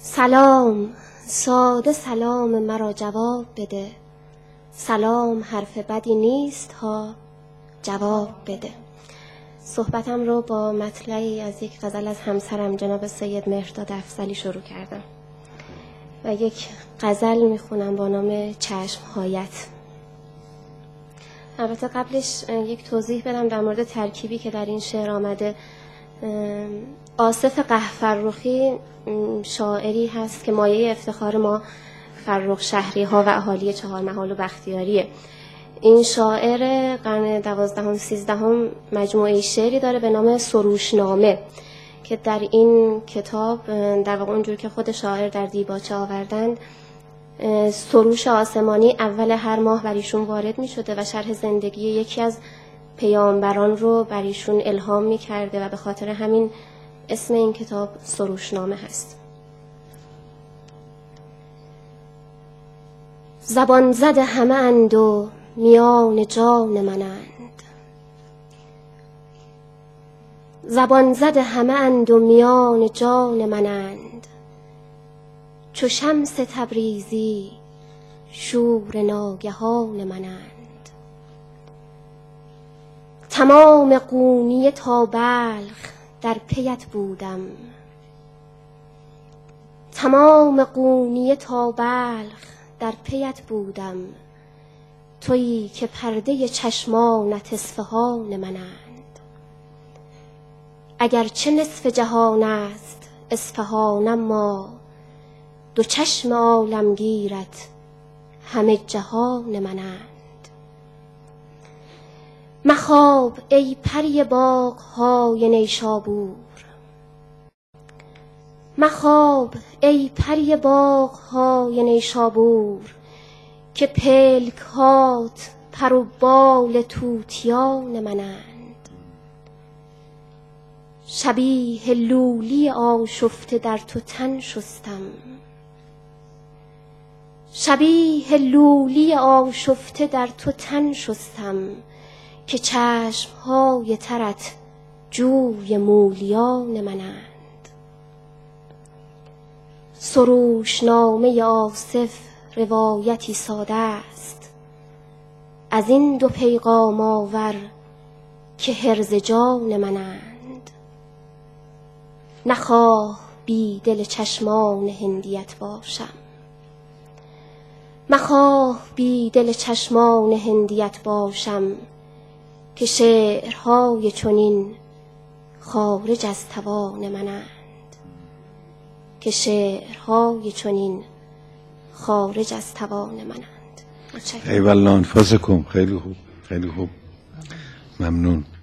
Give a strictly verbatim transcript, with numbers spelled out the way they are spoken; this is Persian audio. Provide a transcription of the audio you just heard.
سلام ساده سلام مرا جواب بده، سلام حرف بدی نیست ها جواب بده. صحبتم رو با مطلعی از یک غزل از همسرم جناب سید مهرداد افضلی شروع کردم و یک غزل میخونم با نام چشمهایت. البته قبلش یک توضیح بدم در مورد ترکیبی که در این شعر آمده. آصف قهفرخی شاعری هست که مایه افتخار ما فرخ شهری ها و اهالی چهارمحال و بختیاریه. این شاعر قرن دوازدهم سیزدهم مجموعه شعری داره به نام سروشنامه که در این کتاب در واقع اونجور که خود شاعر در دیباچه آوردند، سروش آسمانی اول هر ماه بر ایشون وارد می شده و شرح زندگی یکی از پیامبران رو بر ایشون الهام می کرده و به خاطر همین اسم این کتاب سروشنامه هست. زبان زد همه اند و میان جان منند، زبان زد همه اند و میان جان منند، چو شمس تبریزی شور ناگهان منند. تمام قونیه تا بلخ در پیت بودم، تمام قونیه تا بلخ در پیت بودم، تویی که پرده چشمانت اصفهان منند. اگر چه نصف جهان است اصفهانم ما، دو چشم عالمگیرت همه جهان منند. مخواب ای پری باغ‌های نیشابور، مخواب ای پری باغ‌های نیشابور، که پلک‌هات پر و بال طوطیان منند. شبیه لولی آشفته در تو تن شستم، شبیه لولی آشفته در تو تن شستم، که چشم‌های ترت جوی مولیان منند. سروشنامه آصف روایتی ساده است، از این دو پیغام آور که حرز جان منند. نخواه بی دل چشمان هندیت باشم، مخواه بی دل چشمان هندیت باشم، که شعرهای چنین خارج از توان منند، که شعرهای چنین خارج از توان منند. ای والله انفاسکم. خیلی خوب، خیلی خوب، ممنون.